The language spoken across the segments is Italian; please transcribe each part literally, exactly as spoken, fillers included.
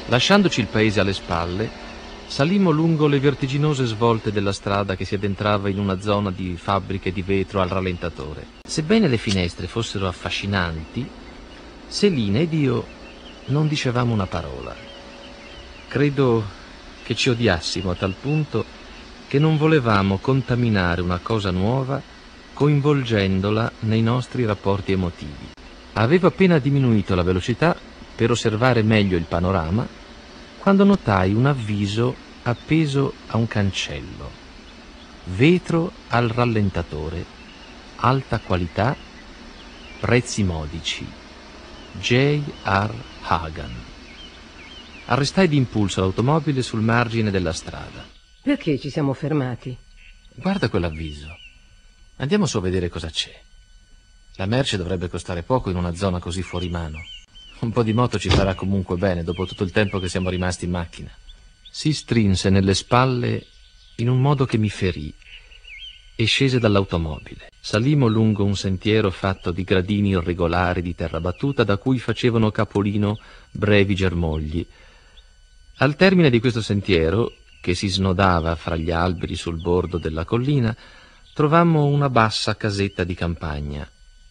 Lasciandoci il paese alle spalle, salimmo lungo le vertiginose svolte della strada che si addentrava in una zona di fabbriche di vetro al rallentatore. Sebbene le finestre fossero affascinanti, Selina ed io non dicevamo una parola. Credo che ci odiassimo a tal punto che non volevamo contaminare una cosa nuova coinvolgendola nei nostri rapporti emotivi. Avevo appena diminuito la velocità per osservare meglio il panorama quando notai un avviso appeso a un cancello. Vetro al rallentatore, alta qualità, prezzi modici. J R. Hagan. Arrestai d'impulso l'automobile sul margine della strada. Perché ci siamo fermati? Guarda quell'avviso. Andiamo su a vedere cosa c'è. La merce dovrebbe costare poco in una zona così fuori mano. Un po' di moto ci farà comunque bene dopo tutto il tempo che siamo rimasti in macchina. Si strinse nelle spalle in un modo che mi ferì e scese dall'automobile. Salimmo lungo un sentiero fatto di gradini irregolari di terra battuta da cui facevano capolino brevi germogli. Al termine di questo sentiero, che si snodava fra gli alberi sul bordo della collina, trovammo una bassa casetta di campagna.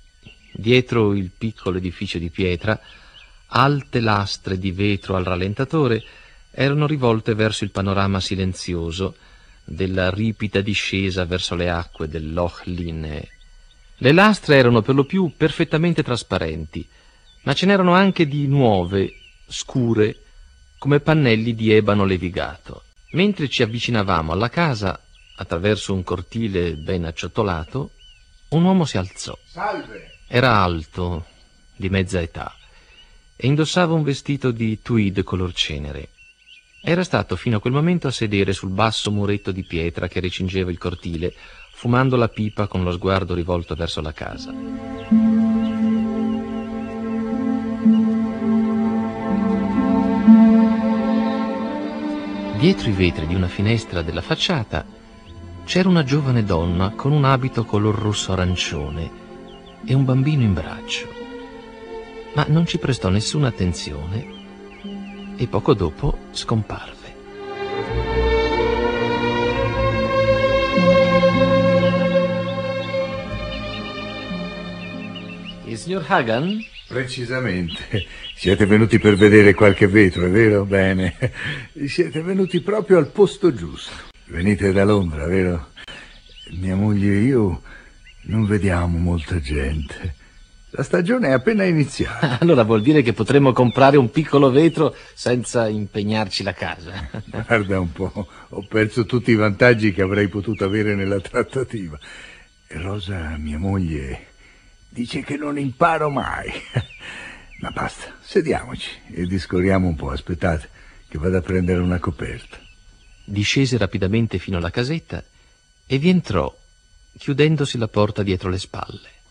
Dietro il piccolo edificio di pietra, alte lastre di vetro al rallentatore erano rivolte verso il panorama silenzioso della ripida discesa verso le acque del Loch Linne. Le lastre erano per lo più perfettamente trasparenti, ma ce n'erano anche di nuove, scure, come pannelli di ebano levigato. Mentre ci avvicinavamo alla casa, attraverso un cortile ben acciottolato, un uomo si alzò. Salve! Era alto, di mezza età, e indossava un vestito di tweed color cenere. Era stato fino a quel momento a sedere sul basso muretto di pietra che recingeva il cortile, fumando la pipa con lo sguardo rivolto verso la casa. Dietro i vetri di una finestra della facciata c'era una giovane donna con un abito color rosso arancione e un bambino in braccio, ma non ci prestò nessuna attenzione e poco dopo scomparve. Il signor Hagan? Precisamente. Siete venuti per vedere qualche vetro, è vero? Bene. Siete venuti proprio al posto giusto. Venite da Londra, vero? Mia moglie e io non vediamo molta gente. La stagione è appena iniziata. Allora vuol dire che potremmo comprare un piccolo vetro senza impegnarci la casa. Guarda un po', ho perso tutti i vantaggi che avrei potuto avere nella trattativa. E Rosa, mia moglie, dice che non imparo mai. Ma basta, sediamoci e discorriamo un po'. Aspettate che vado a prendere una coperta. Discese rapidamente fino alla casetta e vi entrò, chiudendosi la porta dietro le spalle.